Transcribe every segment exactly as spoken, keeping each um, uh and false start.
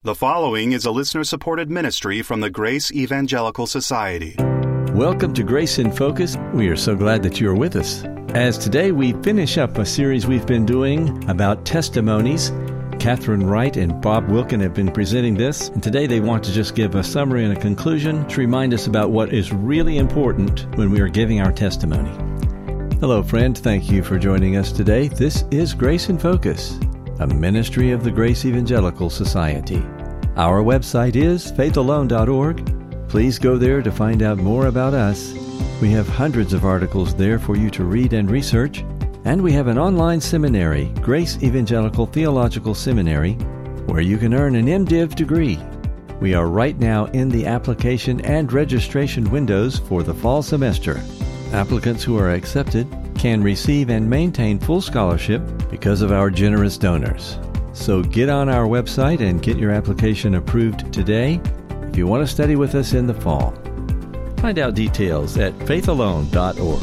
The following is a listener-supported ministry from the Grace Evangelical Society. Welcome to Grace in Focus. We are so glad that you are with us. As today we finish up a series we've been doing about testimonies. Catherine Wright and Bob Wilkin have been presenting this, and today they want to just give a summary and a conclusion to remind us about what is really important when we are giving our testimony. Hello, friend. Thank you for joining us today. This is Grace in Focus, a ministry of the Grace Evangelical Society. Our website is faith alone dot org. Please go there to find out more about us. We have hundreds of articles there for you to read and research. And we have an online seminary, Grace Evangelical Theological Seminary, where you can earn an M Div degree. We are right now in the application and registration windows for the fall semester. Applicants who are accepted can receive and maintain full scholarship because of our generous donors. So get on our website and get your application approved today if you want to study with us in the fall. Find out details at faith alone dot org.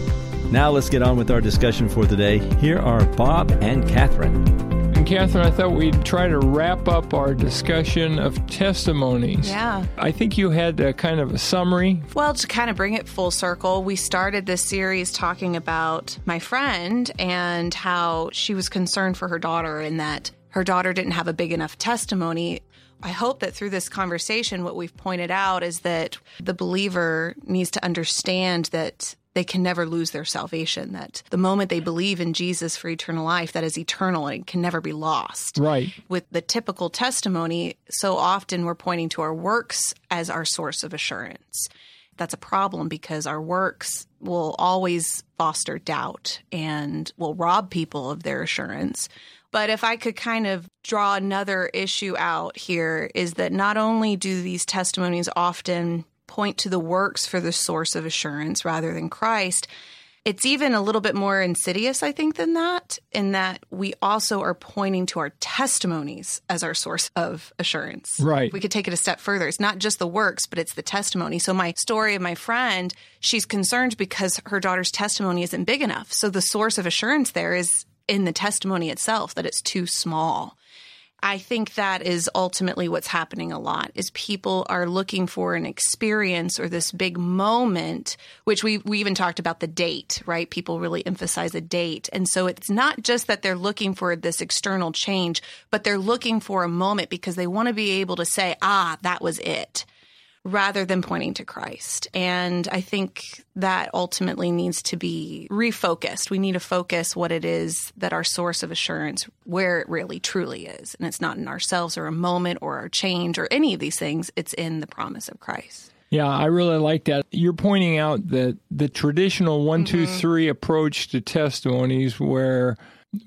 Now let's get on with our discussion for the day. Here are Bob and Catherine. And Catherine, I thought we'd try to wrap up our discussion of testimonies. Yeah. I think you had a kind of a summary. Well, to kind of bring it full circle, we started this series talking about my friend and how she was concerned for her daughter and that her daughter didn't have a big enough testimony. I hope that through this conversation, what we've pointed out is that the believer needs to understand that they can never lose their salvation, that the moment they believe in Jesus for eternal life, that is eternal and can never be lost. Right. With the typical testimony, so often we're pointing to our works as our source of assurance. That's a problem because our works will always foster doubt and will rob people of their assurance. But if I could kind of draw another issue out here is that not only do these testimonies often point to the works for the source of assurance rather than Christ, it's even a little bit more insidious, I think, than that, in that we also are pointing to our testimonies as our source of assurance. Right. We could take it a step further. It's not just the works, but it's the testimony. So my story of my friend, she's concerned because her daughter's testimony isn't big enough. So the source of assurance there is in the testimony itself, that it's too small. I think that is ultimately what's happening a lot, is people are looking for an experience or this big moment, which we we even talked about the date, right? People really emphasize a date. And so it's not just that they're looking for this external change, but they're looking for a moment because they want to be able to say, ah, that was it, rather than pointing to Christ. And I think that ultimately needs to be refocused. We need to focus what it is that our source of assurance, where it really truly is. And it's not in ourselves or a moment or our change or any of these things. It's in the promise of Christ. Yeah, I really like that. You're pointing out that the traditional one, mm-hmm. two, three approach to testimonies where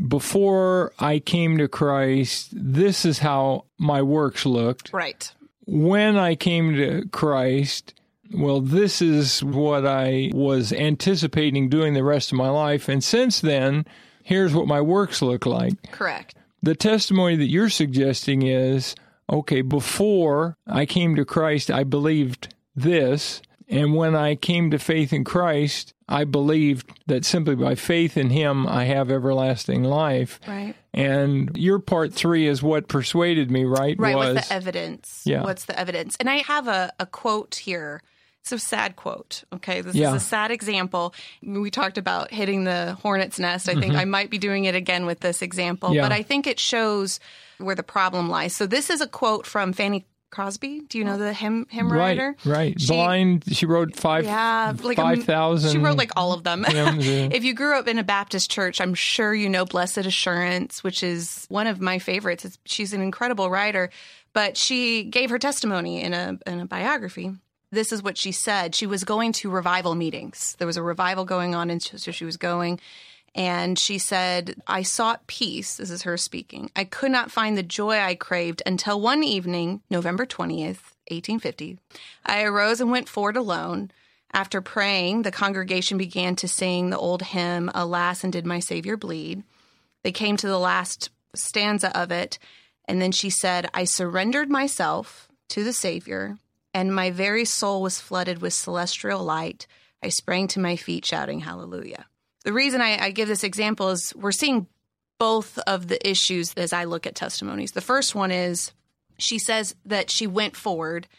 before I came to Christ, this is how my works looked. Right. When I came to Christ, well, this is what I was anticipating doing the rest of my life. And since then, here's what my works look like. Correct. The testimony that you're suggesting is, okay, before I came to Christ, I believed this. And when I came to faith in Christ, I believed that simply by faith in Him, I have everlasting life. Right. And your part three is what persuaded me, right? Right, was, what's the evidence? Yeah. What's the evidence? And I have a, a quote here. It's a sad quote, okay? This yeah. is a sad example. We talked about hitting the hornet's nest. I think mm-hmm. I might be doing it again with this example. Yeah. But I think it shows where the problem lies. So this is a quote from Fanny Crosby. Do you know the hymn, hymn writer? Right, right. She, Blind, she wrote five yeah, like five thousand. She wrote like all of them. hymns, yeah. If you grew up in a Baptist church, I'm sure you know Blessed Assurance, which is one of my favorites. It's, she's an incredible writer, but she gave her testimony in a in a biography. This is what she said. She was going to revival meetings. There was a revival going on, and so she was going. And she said, I sought peace. This is her speaking. I could not find the joy I craved until one evening, November twentieth, eighteen fifty. I arose and went forward alone. After praying, the congregation began to sing the old hymn, Alas, and Did My Savior Bleed? They came to the last stanza of it. And then she said, I surrendered myself to the Savior, and my very soul was flooded with celestial light. I sprang to my feet shouting hallelujah. The reason I, I give this example is we're seeing both of the issues as I look at testimonies. The first one is she says that she went forward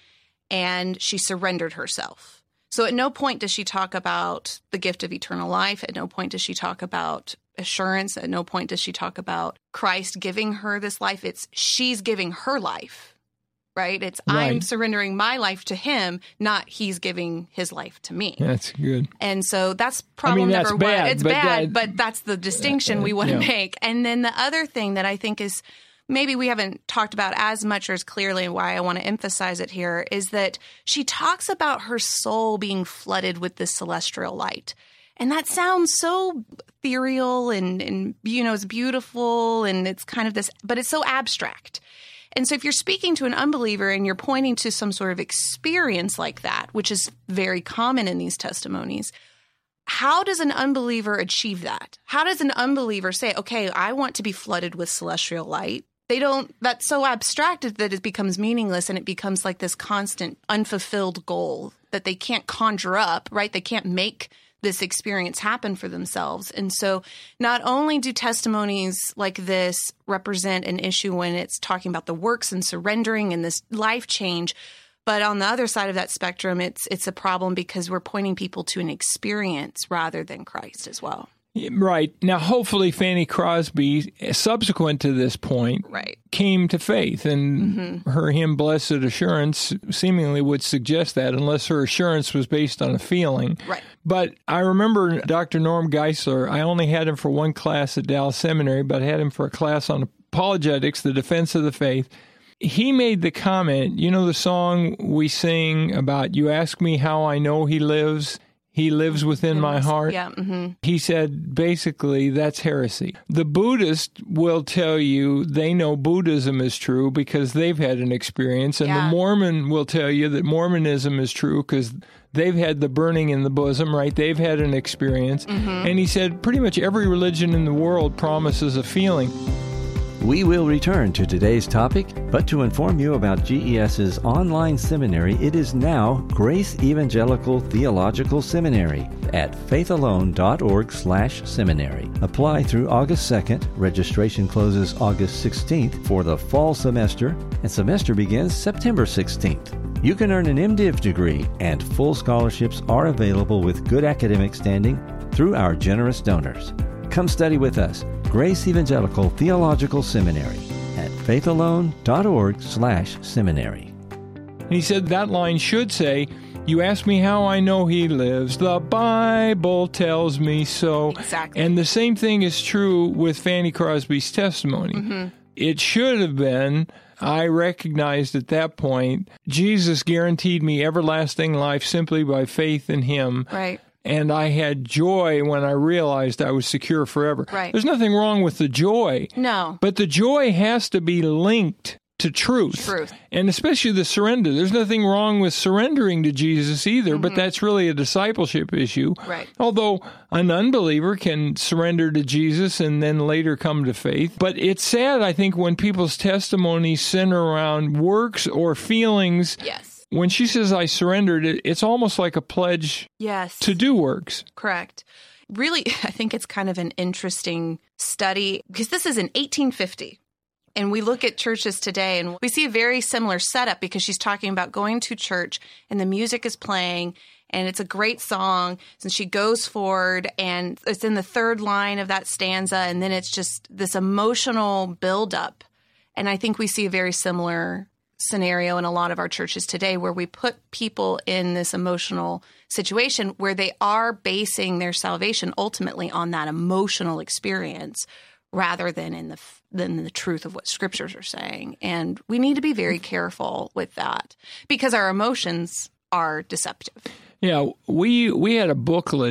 and she surrendered herself. So at no point does she talk about the gift of eternal life. At no point does she talk about assurance. At no point does she talk about Christ giving her this life. It's she's giving her life, right? It's right. I'm surrendering my life to him, not he's giving his life to me. That's good. And so that's problem I mean, that's number bad, one. It's but bad, that, but that's the distinction uh, we want to yeah. make. And then the other thing that I think is maybe we haven't talked about as much or as clearly, and why I want to emphasize it here, is that she talks about her soul being flooded with this celestial light. And that sounds so ethereal and, and, you know, it's beautiful and it's kind of this, but it's so abstract. And so if you're speaking to an unbeliever and you're pointing to some sort of experience like that, which is very common in these testimonies, how does an unbeliever achieve that? How does an unbeliever say, okay, I want to be flooded with celestial light? They don't, that's so abstracted that it becomes meaningless and it becomes like this constant unfulfilled goal that they can't conjure up, right? They can't make this experience happen for themselves. And so not only do testimonies like this represent an issue when it's talking about the works and surrendering and this life change, but on the other side of that spectrum, it's it's a problem because we're pointing people to an experience rather than Christ as well. Right. Now, hopefully Fanny Crosby, subsequent to this point, right. came to faith. And mm-hmm. her hymn, Blessed Assurance, seemingly would suggest that, unless her assurance was based on a feeling. Right. But I remember Doctor Norm Geisler. I only had him for one class at Dallas Seminary, but I had him for a class on apologetics, the defense of the faith. He made the comment, you know the song we sing about, you ask me how I know he lives? He lives within my heart. Yeah. Mm-hmm. He said, basically, that's heresy. The Buddhist will tell you they know Buddhism is true because they've had an experience. And yeah. the Mormon will tell you that Mormonism is true because they've had the burning in the bosom, right? They've had an experience. Mm-hmm. And he said pretty much every religion in the world promises a feeling. We will return to today's topic, but to inform you about G E S's online seminary, it is now Grace Evangelical Theological Seminary at faithalone.org slash seminary. Apply through August second. Registration closes August sixteenth for the fall semester, and semester begins September sixteenth. You can earn an MDiv degree, and full scholarships are available with good academic standing through our generous donors. Come study with us. Grace Evangelical Theological Seminary at faithalone.org slash seminary. He said that line should say, you ask me how I know he lives. The Bible tells me so. Exactly. And the same thing is true with Fanny Crosby's testimony. Mm-hmm. It should have been, I recognized at that point, Jesus guaranteed me everlasting life simply by faith in him. Right. And I had joy when I realized I was secure forever. Right. There's nothing wrong with the joy. No. But the joy has to be linked to truth. Truth. And especially the surrender. There's nothing wrong with surrendering to Jesus either, mm-hmm. but that's really a discipleship issue. Right. Although an unbeliever can surrender to Jesus and then later come to faith. But it's sad, I think, when people's testimonies center around works or feelings. Yes. When she says, I surrendered, it's almost like a pledge yes. to do works. Correct. Really, I think it's kind of an interesting study because this is in eighteen fifty. And we look at churches today and we see a very similar setup because she's talking about going to church and the music is playing and it's a great song. And she goes forward and it's in the third line of that stanza. And then it's just this emotional buildup. And I think we see a very similar scenario in a lot of our churches today where we put people in this emotional situation where they are basing their salvation ultimately on that emotional experience rather than in the than the truth of what scriptures are saying. And we need to be very careful with that because our emotions are deceptive. Yeah, we we had a booklet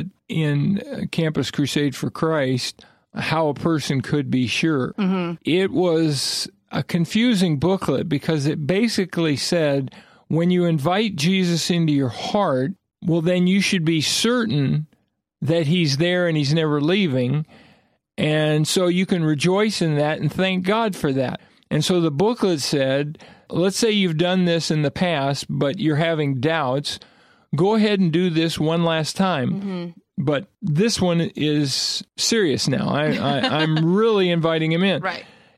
in Campus Crusade for Christ, How a Person Could Be Sure. Mm-hmm. It was a confusing booklet because it basically said, when you invite Jesus into your heart, well, then you should be certain that he's there and he's never leaving. And so you can rejoice in that and thank God for that. And so the booklet said, let's say you've done this in the past, but you're having doubts. Go ahead and do this one last time. Mm-hmm. But this one is serious now. I, I, I'm really inviting him in. Right.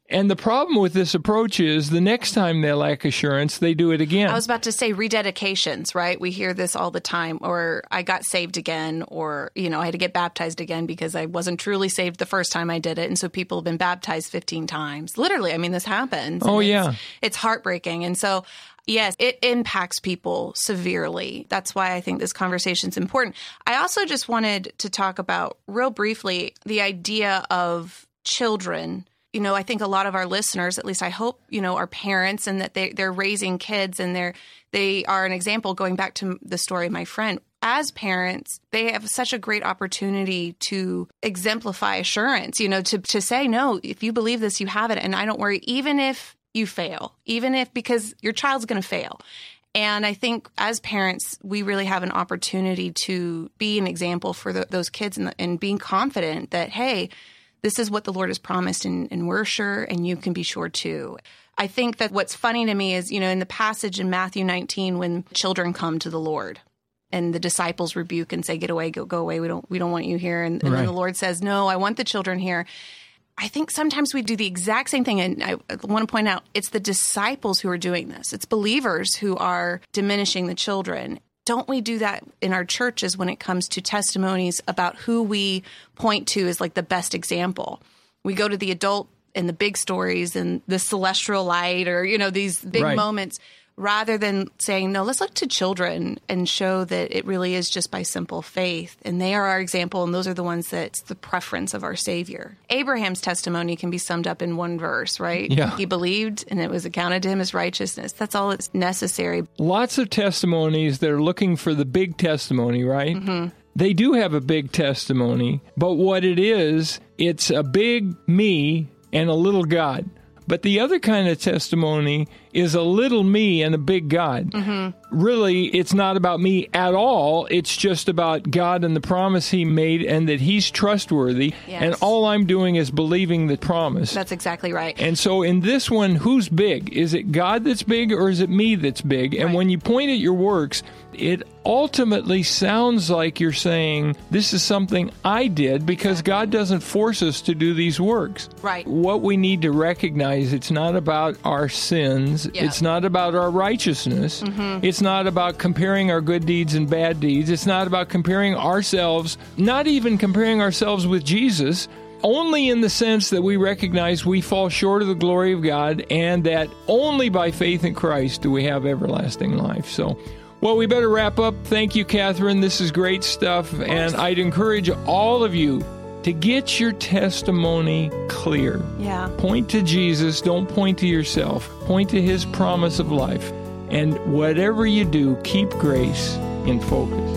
And the problem with this approach is the next time they lack assurance, they do it again. I was about to say rededications, right? We hear this all the time, or I got saved again, or, you know, I had to get baptized again because I wasn't truly saved the first time I did it. And so people have been baptized fifteen times. Literally, I mean, this happens. Oh, it's, yeah. It's heartbreaking. And so, yes, it impacts people severely. That's why I think this conversation is important. I also just wanted to talk about real briefly the idea of children. You know, I think a lot of our listeners, at least I hope, you know, are parents and that they, they're raising kids and they're, they are an example, going back to the story of my friend. As parents, they have such a great opportunity to exemplify assurance, you know, to, to say, no, if you believe this, you have it. And I don't worry, even if you fail, even if, because your child's going to fail. And I think as parents, we really have an opportunity to be an example for the, those kids and, and being confident that, hey, this is what the Lord has promised, and, and we're sure, and you can be sure too. I think that what's funny to me is, you know, in the passage in Matthew nineteen, when children come to the Lord and the disciples rebuke and say, get away, go, go away. We don't, we don't want you here. And, and right. then the Lord says, no, I want the children here. I think sometimes we do the exact same thing. And I want to point out, it's the disciples who are doing this. It's believers who are diminishing the children. Don't we do that in our churches when it comes to testimonies about who we point to as like the best example? We go to the adult and the big stories and the celestial light, or, you know, these big right. moments, rather than saying, no, let's look to children and show that it really is just by simple faith. And they are our example, and those are the ones that's the preference of our Savior. Abraham's testimony can be summed up in one verse, right? Yeah. He believed, and it was accounted to him as righteousness. That's all that's necessary. Lots of testimonies that are looking for the big testimony, right? Mm-hmm. They do have a big testimony, but what it is, it's a big me and a little God. But the other kind of testimony is a little me and a big God. Mm-hmm. Really, it's not about me at all. It's just about God and the promise He made and that He's trustworthy. Yes. And all I'm doing is believing the promise. That's exactly right. And so in this one, who's big? Is it God that's big, or is it me that's big? And right. when you point at your works, it ultimately sounds like you're saying, this is something I did, because God doesn't force us to do these works. Right. What we need to recognize, it's not about our sins. Yeah. It's not about our righteousness. Mm-hmm. It's not about comparing our good deeds and bad deeds. It's not about comparing ourselves, not even comparing ourselves with Jesus, only in the sense that we recognize we fall short of the glory of God, and that only by faith in Christ do we have everlasting life. So, well, we better wrap up. Thank you, Catherine. This is great stuff. And I'd encourage all of you to get your testimony clear. Yeah. Point to Jesus. Don't point to yourself. Point to His promise of life. And whatever you do, keep grace in focus.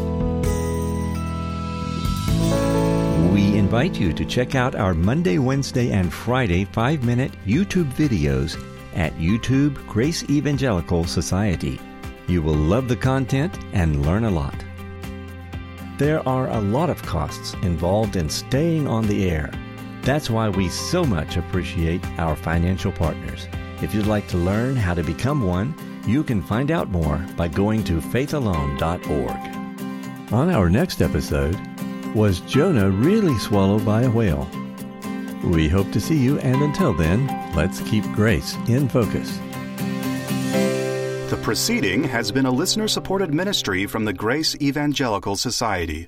We invite you to check out our Monday, Wednesday, and Friday five-minute YouTube videos at YouTube Grace Evangelical Society. You will love the content and learn a lot. There are a lot of costs involved in staying on the air. That's why we so much appreciate our financial partners. If you'd like to learn how to become one, you can find out more by going to faith alone dot org. On our next episode, was Jonah really swallowed by a whale? We hope to see you, and until then, let's keep grace in focus. The proceeding has been a listener-supported ministry from the Grace Evangelical Society.